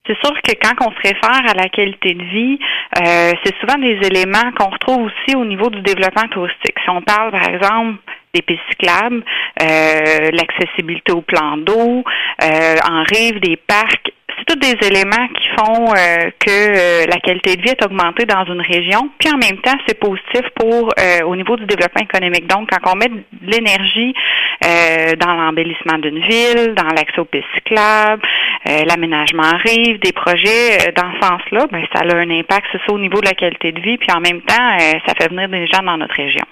C'est sûr que quand on se réfère à la qualité de vie, c'est souvent des éléments qu'on retrouve aussi au niveau du développement touristique. Si on parle, par exemple, des pistes cyclables, l'accessibilité aux plans d'eau, en rive, des parcs, c'est tous des éléments qui font que la qualité de vie est augmentée dans une région. Puis en même temps, c'est positif pour au niveau du développement économique. Donc, quand on met de l'énergie dans l'embellissement d'une ville, dans l'accès aux pistes cyclables, l'aménagement en rive, des projets dans ce sens-là, ben ça a un impact, c'est ça, au niveau de la qualité de vie. Puis en même temps, ça fait venir des gens dans notre région.